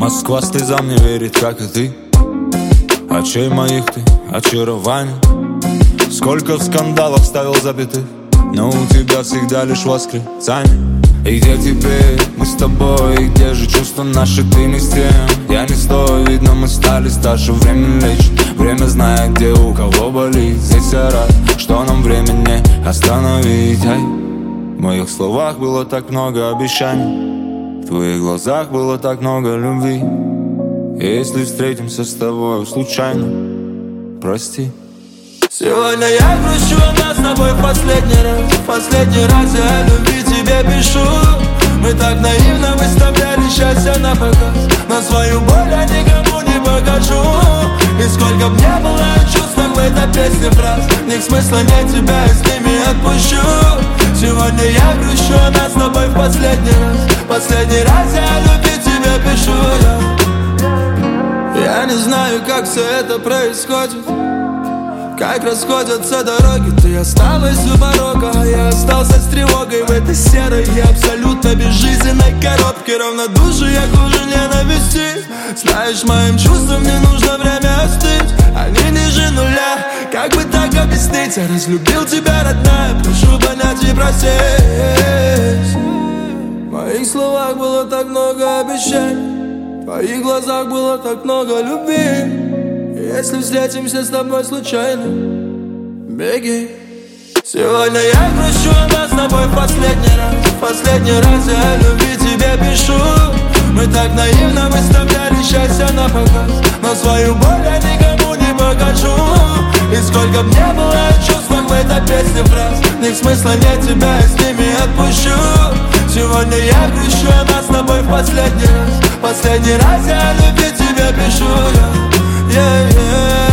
Москва слезам не верит, как и ты. Очей моих ты очарование. Сколько в скандалах ставил запятых, но у тебя всегда лишь восклицание. И где теперь мы с тобой, и где же чувства наши, ты не с тем, я не стою, видно мы стали старше. Время лечит, время знает, где у кого болит. Здесь я рад, что нам время не остановить. Ай, в моих словах было так много обещаний, в твоих глазах было так много любви. И если встретимся с тобой случайно, прости. Сегодня я грущу, а нас с тобой в последний раз я о любви тебе пишу. Мы так наивно выставляли счастье на показ, но свою боль я никому не покажу. И сколько б не было чувств в этой песне фраз, в них смысла нет, тебя я с ними отпущу. Сегодня я грущу, а нас с тобой в последний раз я о любви тебе пишу. Я не знаю, как все это происходит, как расходятся дороги. Ты осталась у порога, а я остался с тревогой в этой серой и абсолютно безжизненной коробке. Равнодушие хуже ненависти. Знаешь, моим чувствам не нужно время остыть, они ниже нуля. Как бы так объяснить? Я разлюбил тебя, родная, прошу понять и простить. В моих словах было так много обещаний, в твоих глазах было так много любви. Если встретимся с тобой случайно, беги. Сегодня я грущу, а нас с тобой в последний раз я о любви тебе пишу. Мы так наивно выставляли счастье на показ, но свою боль я никому не покажу. И сколько б не было чувств в этой песне фраз, в них смысла нет, тебя я с ними отпущу. Сегодня я грущу, а нас с тобой в последний раз я о любви тебе пишу. Yeah, yeah.